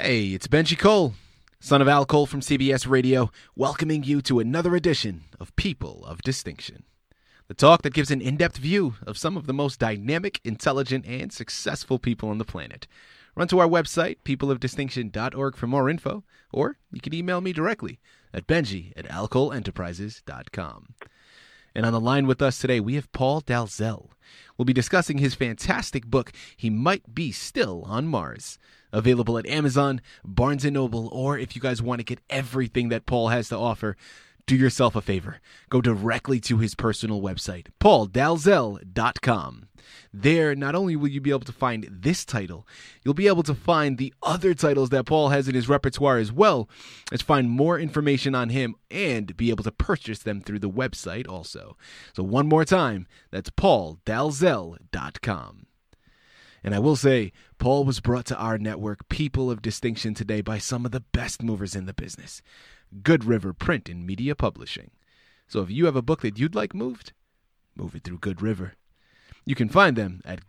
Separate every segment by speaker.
Speaker 1: Hey, it's Benji Cole, son of Al Cole from CBS Radio, welcoming you to another edition of People of Distinction. The talk that gives an in-depth view of some of the most dynamic, intelligent, and successful people on the planet. Run to our website, peopleofdistinction.org for more info, or you can email me directly at benji@alcoleenterprises.com. And on the line with us today, we have Paul Dalzell. We'll be discussing his fantastic book, He Might Be Still on Mars. Available at Amazon, Barnes & Noble, or if you guys want to get everything that Paul has to offer, do yourself a favor. Go directly to his personal website, pauldalzell.com. There, not only will you be able to find this title, you'll be able to find the other titles that Paul has in his repertoire as well, as find more information on him and be able to purchase them through the website also. So one more time, that's pauldalzell.com. And I will say, Paul was brought to our network, People of Distinction, today by some of the best movers in the business. Good River Print and Media Publishing. So if you have a book that you'd like moved, move it through Good River. You can find them at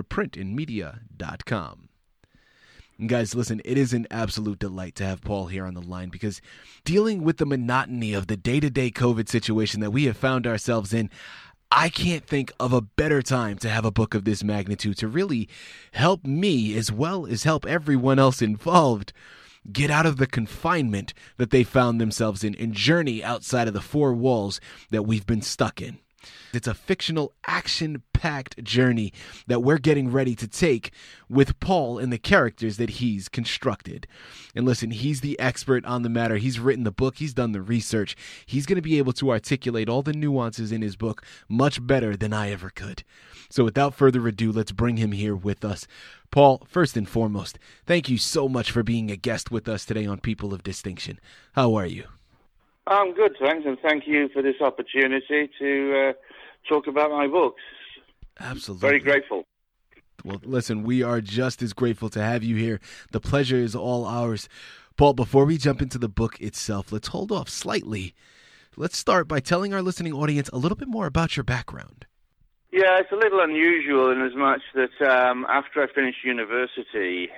Speaker 1: goodriverprintandmedia.com. And guys, listen, it is an absolute delight to have Paul here on the line because dealing with the monotony of the day-to-day COVID situation that we have found ourselves in, I can't think of a better time to have a book of this magnitude to really help me as well as help everyone else involved get out of the confinement that they found themselves in and journey outside of the four walls that we've been stuck in. It's a fictional, action-packed journey that we're getting ready to take with Paul and the characters that he's constructed. And listen, he's the expert on the matter. He's written the book. He's done the research. He's going to be able to articulate all the nuances in his book much better than I ever could. So without further ado, let's bring him here with us. Paul, first and foremost, thank you so much for being a guest with us today on People of Distinction. How are you?
Speaker 2: I'm good, thanks, and thank you for this opportunity to talk about my books.
Speaker 1: Absolutely.
Speaker 2: Very grateful.
Speaker 1: Well, listen, we are just as grateful to have you here. The pleasure is all ours. Paul, before we jump into the book itself, let's hold off slightly. Let's start by telling our listening audience a little bit more about your background.
Speaker 2: Yeah, it's a little unusual in as much that after I finished university,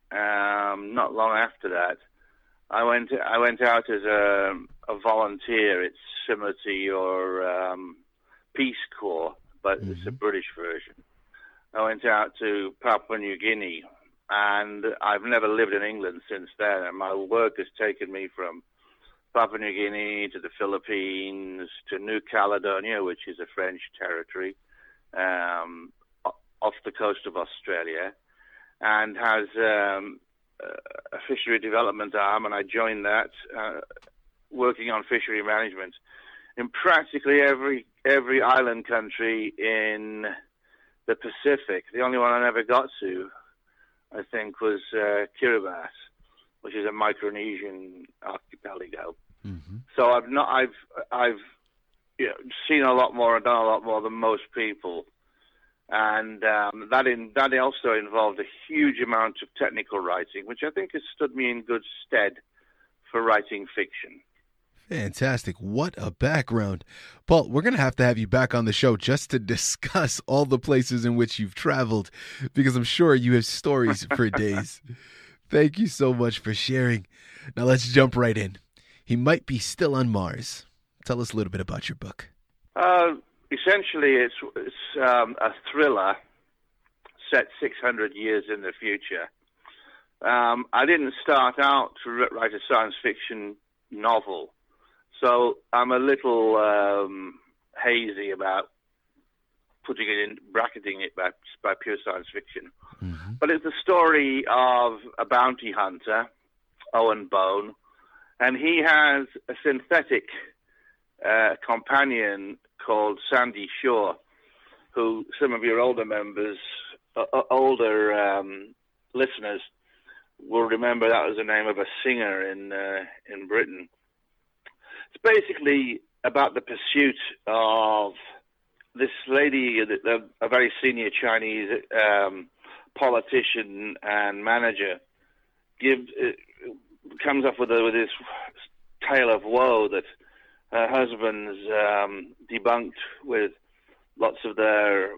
Speaker 2: not long after that, I went out as a volunteer. It's similar to your Peace Corps, but it's a British version. I went out to Papua New Guinea, and I've never lived in England since then. And my work has taken me from Papua New Guinea to the Philippines to New Caledonia, which is a French territory, off the coast of Australia, and has a fishery development arm, and I joined that, working on fishery management in practically every island country in the Pacific. The only one I never got to, I think, was Kiribati, which is a Micronesian archipelago. Mm-hmm. So I've seen a lot more and done a lot more than most people. And that also involved a huge amount of technical writing, which I think has stood me in good stead for writing fiction.
Speaker 1: Fantastic. What a background. Paul, we're going to have you back on the show just to discuss all the places in which you've traveled, because I'm sure you have stories for days. Thank you so much for sharing. Now let's jump right in. He Might Be Still on Mars. Tell us a little bit about your book.
Speaker 2: Essentially, it's a thriller set 600 years in the future. I didn't start out to write a science fiction novel, so I'm a little hazy about bracketing it by pure science fiction. Mm-hmm. But it's the story of a bounty hunter, Owen Bone, and he has a synthetic companion called Sandy Shaw, who some of your older listeners will remember. That was the name of a singer in Britain. It's basically about the pursuit of this lady, a very senior Chinese politician and manager, comes up with this tale of woe that her husband's debunked with lots of their,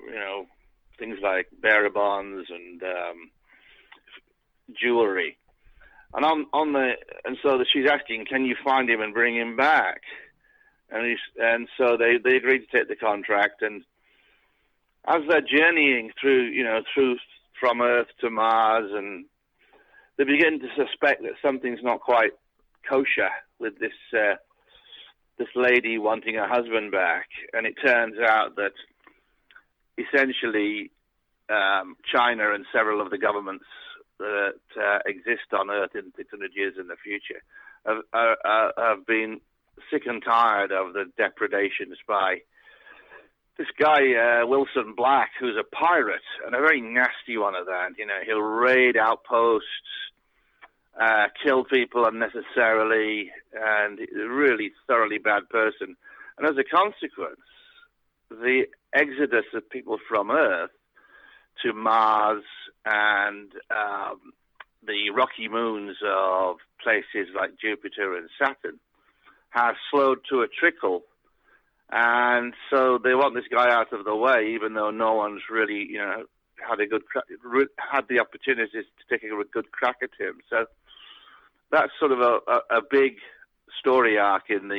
Speaker 2: things like bearer bonds and jewelry. And so she's asking, can you find him and bring him back? And so they agreed to take the contract. And as they're journeying through from Earth to Mars, and they begin to suspect that something's not quite kosher with this lady wanting her husband back. And it turns out that essentially China and several of the governments that exist on Earth in 600 years in the future have been sick and tired of the depredations by this guy, Wilson Black, who's a pirate, and a very nasty one of that. He'll raid outposts, kill people unnecessarily, and a really thoroughly bad person. And as a consequence, the exodus of people from Earth to Mars and the rocky moons of places like Jupiter and Saturn has slowed to a trickle. And so they want this guy out of the way, even though no one's really, had the opportunities to take a good crack at him. So that's sort of a big story arc in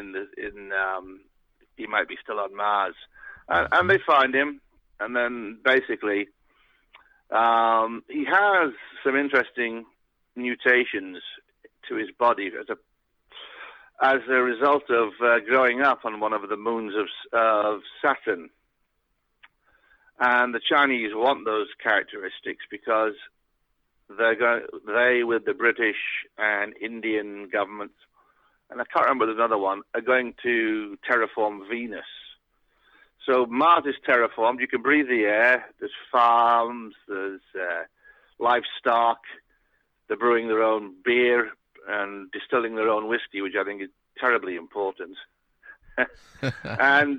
Speaker 2: He Might Be Still on Mars, and they find him, and then basically he has some interesting mutations to his body as a result of growing up on one of the moons of Saturn. And the Chinese want those characteristics because they, with the British and Indian governments, and I can't remember, there's another one, are going to terraform Venus. So Mars is terraformed. You can breathe the air. There's farms. There's livestock. They're brewing their own beer and distilling their own whiskey, which I think is terribly important. And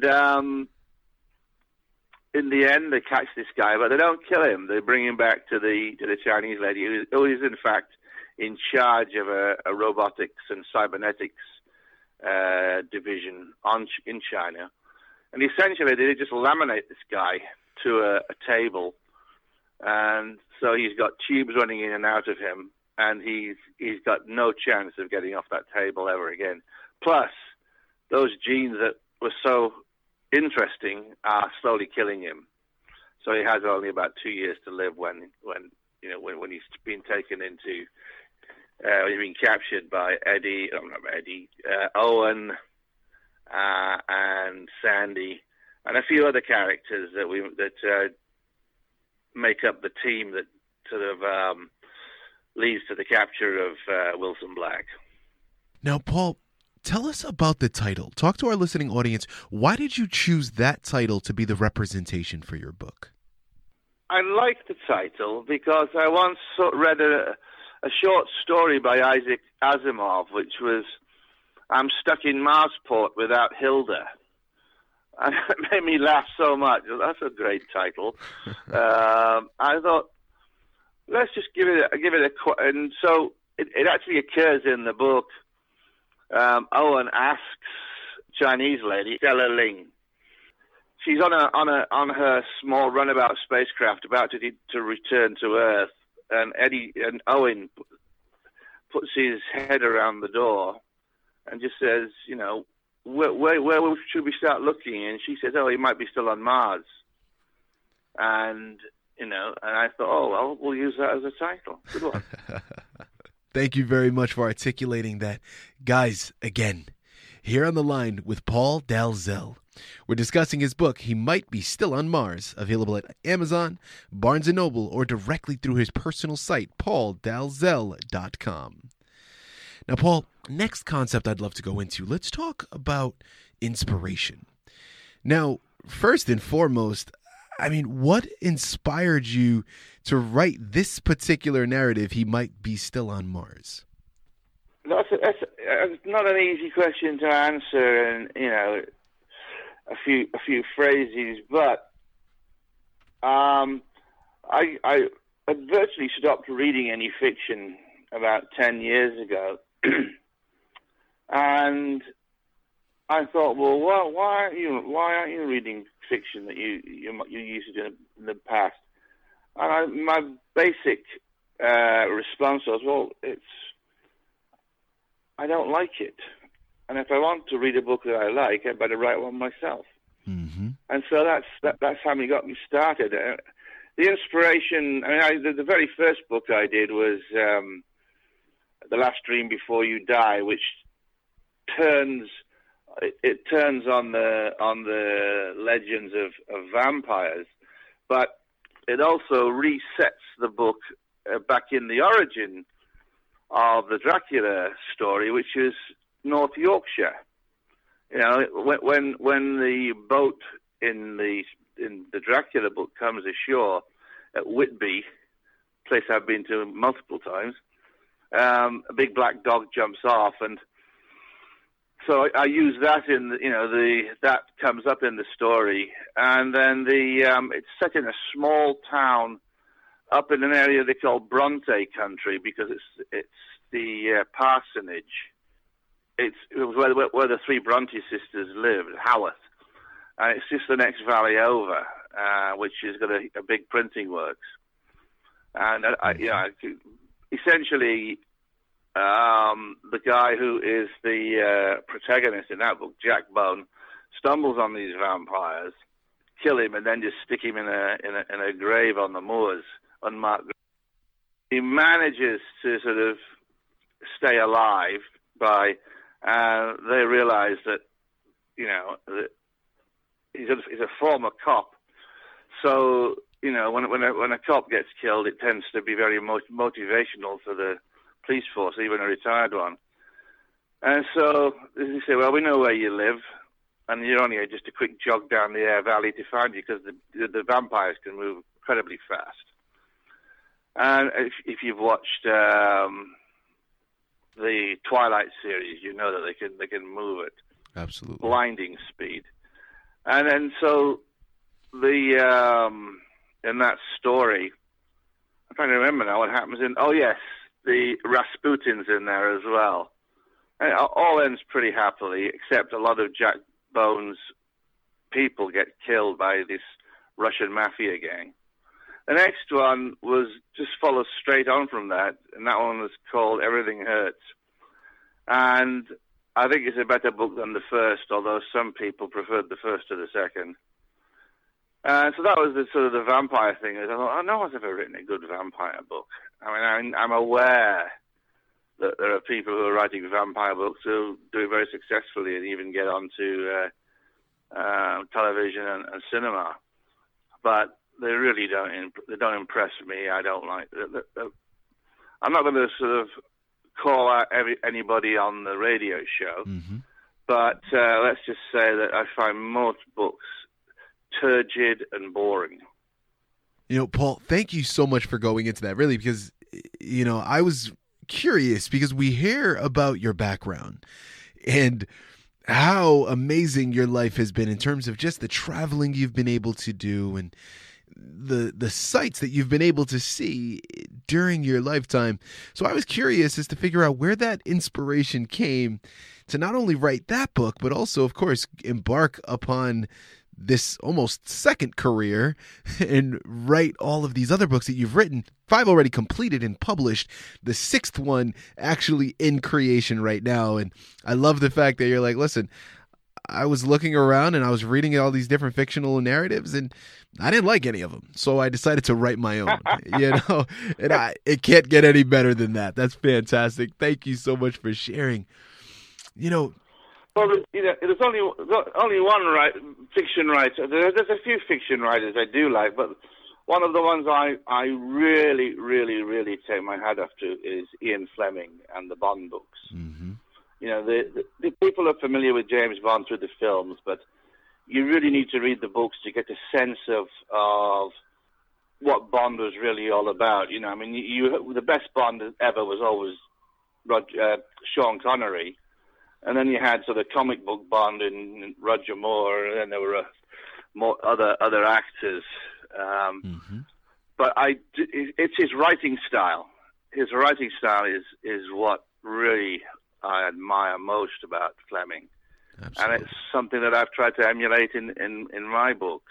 Speaker 2: in the end, they catch this guy, but they don't kill him. They bring him back to the Chinese lady, who is in fact in charge of a robotics and cybernetics division in China. And essentially, they just laminate this guy to a table, and so he's got tubes running in and out of him, and he's got no chance of getting off that table ever again. Plus, those genes that were so interesting are slowly killing him. So he has only about 2 years to live when he's been taken into, he's been captured by Owen, and Sandy, and a few other characters that make up the team that sort of leads to the capture of Wilson Black.
Speaker 1: Now, Paul, tell us about the title. Talk to our listening audience. Why did you choose that title to be the representation for your book?
Speaker 2: I like the title because I once read a short story by Isaac Asimov, which was I'm Stuck in Marsport Without Hilda. And it made me laugh so much. That's a great title. I thought, let's just give it and so it actually occurs in the book. Owen asks Chinese lady Stella Ling. She's on her small runabout spacecraft about to return to Earth, and Owen puts his head around the door and just says, where should we start looking? And she says, he might be still on Mars. And I thought, we'll use that as a title. Good one.
Speaker 1: Thank you very much for articulating that. Guys, again, here on the line with Paul Dalzell. We're discussing his book, He Might Be Still on Mars, available at Amazon, Barnes & Noble, or directly through his personal site, pauldalzell.com. Now, Paul, next concept I'd love to go into, let's talk about inspiration. Now, first and foremost, what inspired you to write this particular narrative, He Might Be Still on Mars?
Speaker 2: That's not an easy question to answer, and a few phrases, but I virtually stopped reading any fiction about 10 years ago, and I thought, well, why aren't you reading fiction that you used to do in the past? And my basic response was, well, I don't like it. And if I want to read a book that I like, I better write one myself.
Speaker 1: Mm-hmm.
Speaker 2: And so that's how he got me started. The inspiration, the very first book I did was The Last Dream Before You Die, which turns on the legends of vampires, but it also resets the book back in the origin of the Dracula story, which is North Yorkshire. You know, when the boat in the Dracula book comes ashore at Whitby, place I've been to multiple times, a big black dog jumps off, and so I use that in that comes up in the story, and then it's set in a small town up in an area they call Bronte country because it's the parsonage. It was where the three Bronte sisters lived, Haworth, and it's just the next valley over, which has got a big printing works, and essentially. The guy who is the protagonist in that book, Jack Bone, stumbles on these vampires, kill him, and then just stick him in a grave on the moors, unmarked. He manages to sort of stay alive by they realize that that he's a former cop, so when a cop gets killed, it tends to be very motivational for the police force, even a retired one. And so they say, well, we know where you live, and you're only just a quick jog down the Aire Valley to find you because the vampires can move incredibly fast. And if you've watched the Twilight series, you know that they can move at
Speaker 1: absolutely
Speaker 2: blinding speed. And then so in that story, I'm trying to remember now what happens the Rasputin's in there as well. And it all ends pretty happily, except a lot of Jack Bone's people get killed by this Russian mafia gang. The next one follows straight on from that, and that one was called Everything Hurts. And I think it's a better book than the first, although some people preferred the first to the second. So that was the vampire thing. I thought, no one's ever written a good vampire book. I mean, I'm aware that there are people who are writing vampire books who do it very successfully and even get onto television and cinema, but they really don't impress me. I don't like. I'm not going to sort of call out anybody on the radio show,
Speaker 1: mm-hmm.
Speaker 2: but let's just say that I find most books turgid and boring.
Speaker 1: Paul, thank you so much for going into that, really, because, I was curious because we hear about your background and how amazing your life has been in terms of just the traveling you've been able to do and the sights that you've been able to see during your lifetime. So I was curious as to figure out where that inspiration came to not only write that book, but also, of course, embark upon this almost second career and write all of these other books that you've written. 5 already completed and published. The 6th one actually in creation right now. And I love the fact that you're like, listen, I was looking around and I was reading all these different fictional narratives and I didn't like any of them. So I decided to write my own, and it can't get any better than that. That's fantastic. Thank you so much for sharing.
Speaker 2: Well, there's only one fiction writer. There's a few fiction writers I do like, but one of the ones I really, really, really take my hat off to is Ian Fleming and the Bond books.
Speaker 1: Mm-hmm.
Speaker 2: The people are familiar with James Bond through the films, but you really need to read the books to get a sense of what Bond was really all about. The best Bond ever was always Sean Connery. And then you had sort of comic book Bond in Roger Moore, and then there were more other actors.
Speaker 1: Mm-hmm.
Speaker 2: But it's his writing style. His writing style is what really I admire most about Fleming.
Speaker 1: Absolutely.
Speaker 2: And it's something that I've tried to emulate in my books.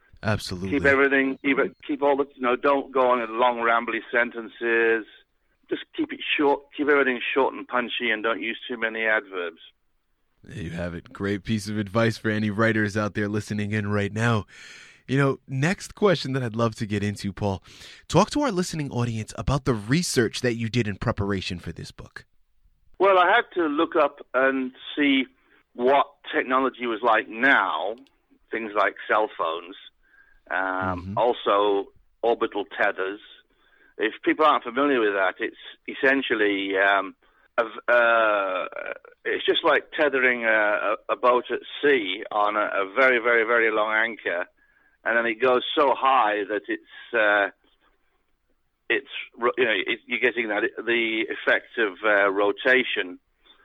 Speaker 1: Absolutely.
Speaker 2: Keep everything. Keep all the. Don't go on in long rambly sentences. just keep it short, keep everything short and punchy, and don't use too many adverbs.
Speaker 1: There you have it. Great piece of advice for any writers out there listening in right now. Next question that I'd love to get into, Paul. Talk to our listening audience about the research that you did in preparation for this book.
Speaker 2: Well, I had to look up and see what technology was like now, things like cell phones, also orbital tethers. If people aren't familiar with that, it's essentially it's just like tethering a boat at sea on a very, very, very long anchor, and then it goes so high that you're getting the effect of rotation.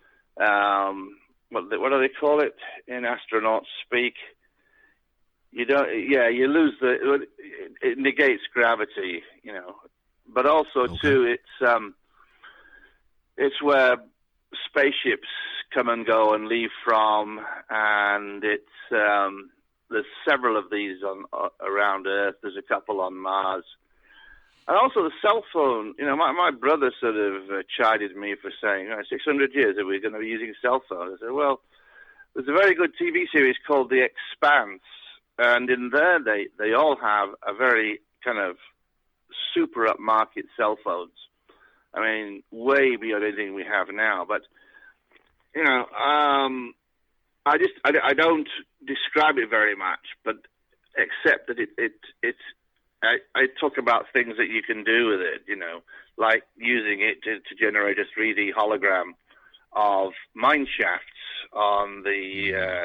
Speaker 2: What do they call it in astronaut speak? You lose it negates gravity, but also too, it's where spaceships come and go and leave from, and there's several of these around Earth. There's a couple on Mars. And also the cell phone, my brother sort of chided me for saying, 600 years are we going to be using cell phones? I said, well, there's a very good TV series called The Expanse, and in there they all have a very kind of super upmarket cell phones. I mean, way beyond anything we have now. But, I don't describe it very much, but except that I talk about things that you can do with it, like using it to generate a 3D hologram of mine shafts on the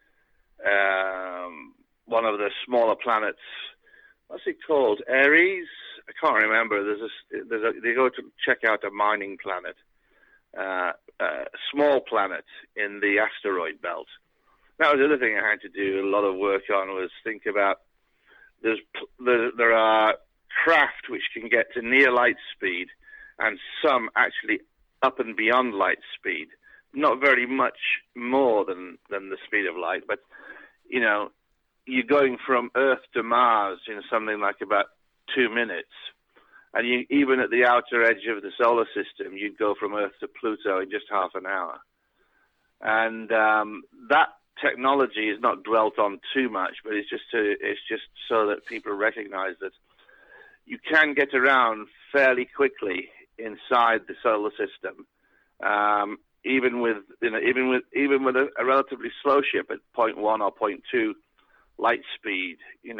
Speaker 2: one of the smaller planets. What's it called? Ares? I can't remember. They go to check out a mining planet, a small planet in the asteroid belt. That was the other thing I had to do a lot of work on, was think about there are craft which can get to near light speed, and some actually up and beyond light speed. Not very much more than the speed of light, but you're going from Earth to Mars in something like about 2 minutes, and even at the outer edge of the solar system, you'd go from Earth to Pluto in just half an hour. And that technology is not dwelt on too much, but it's just so that people recognize that you can get around fairly quickly inside the solar system, even with a relatively slow ship at 0.1 or 0.2 light speed.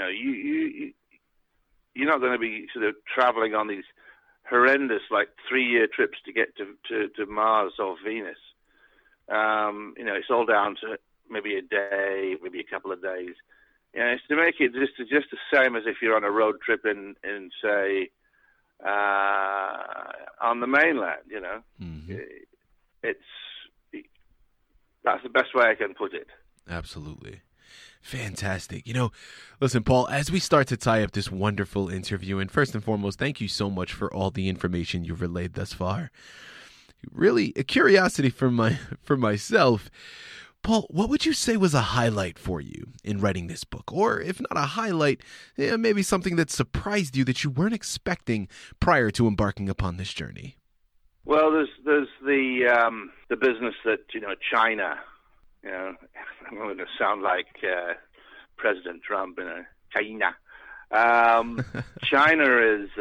Speaker 2: You're not going to be sort of traveling on these horrendous 3-year trips to get to Mars or Venus. It's all down to maybe a day, maybe a couple of days. It's to make it just the same as if you're on a road trip in say, on the mainland.
Speaker 1: Mm-hmm.
Speaker 2: That's the best way I can put it.
Speaker 1: Absolutely. Fantastic. Listen, Paul, as we start to tie up this wonderful interview, and first and foremost, thank you so much for all the information you've relayed thus far. Really, a curiosity for myself. Paul, what would you say was a highlight for you in writing this book? Or if not a highlight, maybe something that surprised you that you weren't expecting prior to embarking upon this journey?
Speaker 2: Well, there's the business that, China, I'm going to sound like President Trump, China. China is,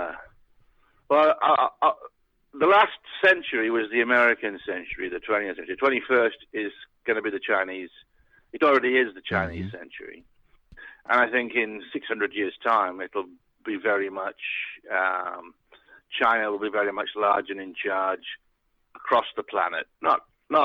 Speaker 2: the last century was the American century, the 20th century. 21st is going to be the Chinese. It already is the Chinese century. And I think in 600 years' time, it'll be very much, China will be very much large and in charge across the planet. Not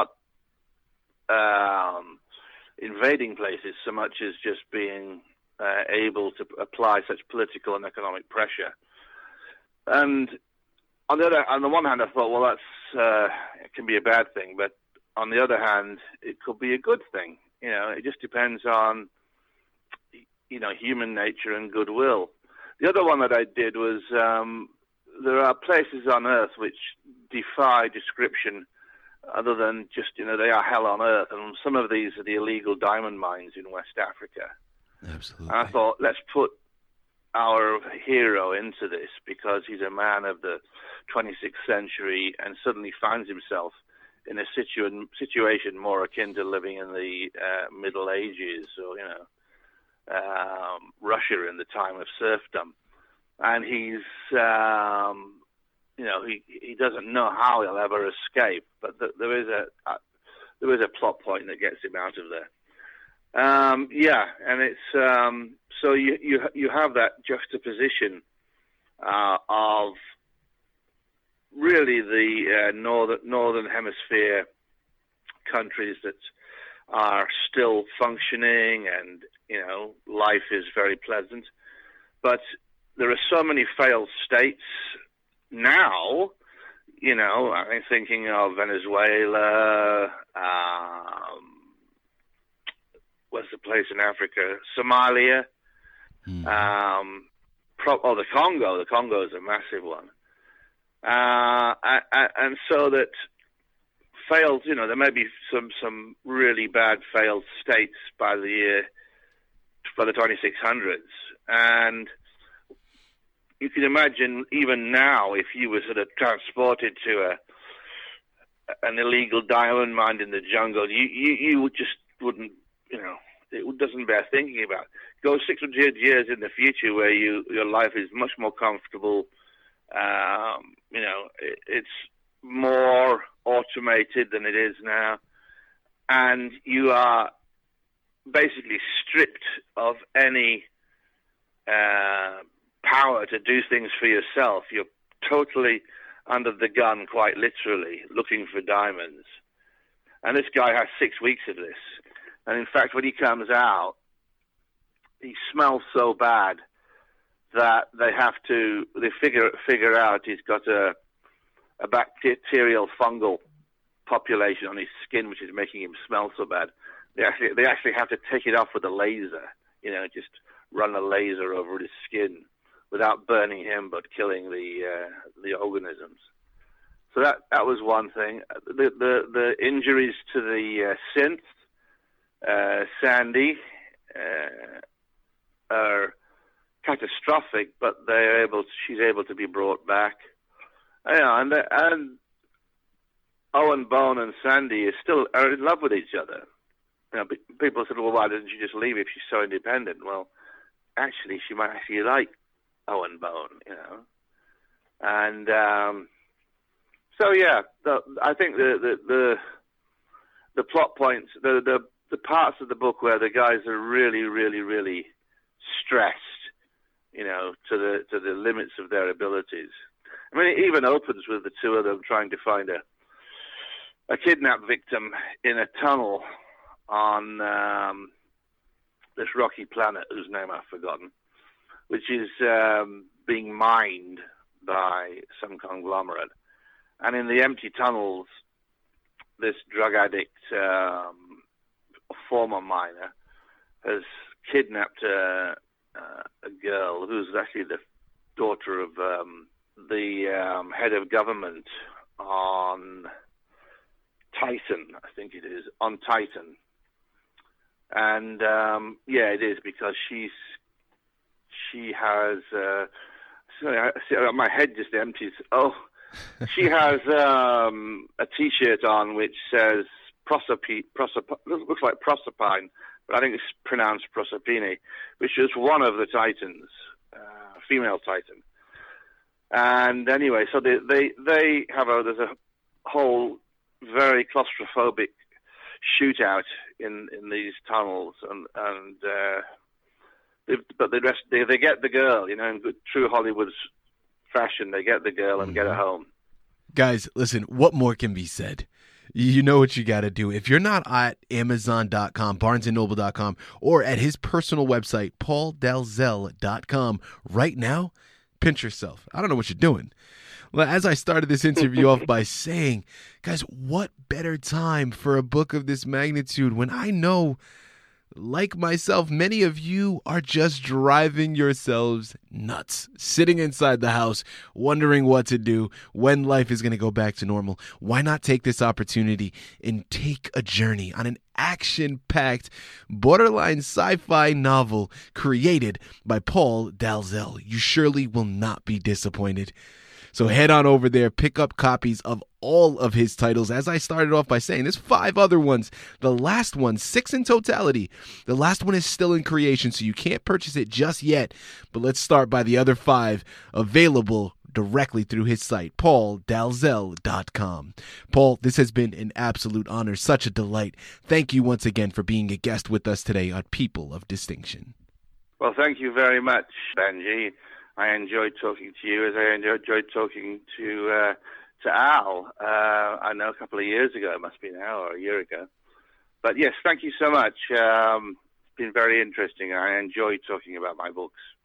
Speaker 2: invading places so much as just being able to apply such political and economic pressure. And on the one hand, I thought, well, that's it can be a bad thing, but on the other hand, it could be a good thing. It just depends on human nature and goodwill. The other one that I did was there are places on Earth which defy description, other than just they are hell on earth, and some of these are the illegal diamond mines in West Africa.
Speaker 1: Absolutely.
Speaker 2: And I thought, let's put our hero into this because he's a man of the 26th century and suddenly finds himself in a situation more akin to living in the Middle Ages or, Russia in the time of serfdom. And he's, he doesn't know how he'll ever escape, but there is a plot point that gets him out of there. And it's so you have that juxtaposition of really the northern hemisphere countries that are still functioning and life is very pleasant, but there are so many failed states now. I'm thinking of Venezuela. What's the place in Africa? Somalia. The Congo. The Congo is a massive one. And so that failed, there may be some really bad failed states by the 2600s. And you can imagine even now, if you were sort of transported to an illegal diamond mine in the jungle, you wouldn't, it doesn't bear thinking about. Go 600 years in the future where your life is much more comfortable. It's more automated than it is now. And you are basically stripped of any power to do things for yourself. You're totally under the gun, quite literally, looking for diamonds. And this guy has 6 weeks of this. And in fact, when he comes out, he smells so bad that they figure out he's got a bacterial fungal population on his skin, which is making him smell so bad. They actually have to take it off with a laser, just run a laser over his skin without burning him, but killing the organisms. So that was one thing. The injuries to the synth, Sandy, are catastrophic, but she's able to be brought back. And Owen Bone and Sandy are in love with each other. People said, well, why didn't she just leave if she's so independent? Well, actually, she might actually like Owen Bone, And I think the plot points, the parts of the book where the guys are really, really, really stressed, to the limits of their abilities. I mean, it even opens with the two of them trying to find a kidnap victim in a tunnel on this rocky planet whose name I've forgotten, which is being mined by some conglomerate. And in the empty tunnels, this drug addict, former miner, has kidnapped a girl who's actually the daughter of the head of government on Titan, I think it is, on Titan. And it is because she has my head just empties. Oh, she has a T-shirt on which says looks like Proserpine, but I think it's pronounced Proserpine, which is one of the Titans, female Titan. And anyway, so they have there's a whole very claustrophobic shootout in these tunnels, but they get the girl, in good, true Hollywood fashion. They get the girl and get her home.
Speaker 1: Guys, listen, what more can be said? You know what you got to do. If you're not at Amazon.com, BarnesandNoble.com, or at his personal website, PaulDalzell.com, right now, pinch yourself. I don't know what you're doing. Well, as I started this interview off by saying, guys, what better time for a book of this magnitude when I know like myself, many of you are just driving yourselves nuts, sitting inside the house, wondering what to do, when life is going to go back to normal. Why not take this opportunity and take a journey on an action-packed, borderline sci-fi novel created by Paul Dalzell? You surely will not be disappointed. So head on over there, pick up copies of all of his titles. As I started off by saying, there's 5 other ones. The last one, 6 in totality. The last one is still in creation, so you can't purchase it just yet. But let's start by the other 5 available directly through his site, pauldalzell.com. Paul, this has been an absolute honor, such a delight. Thank you once again for being a guest with us today on People of Distinction.
Speaker 2: Well, thank you very much, Benji. I enjoyed talking to you as I enjoyed talking to Al. I know a couple of years ago, it must be now, or a year ago. But yes, thank you so much. It's been very interesting. I enjoyed talking about my books.